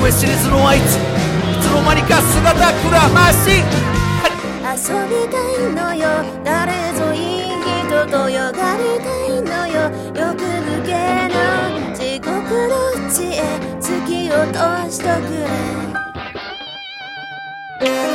上シリーズのあいついつの間にか姿くらまし、 遊びたいのよ誰ぞいい人とよがりたいのよ欲深けな地獄の地へ突き落としとくれ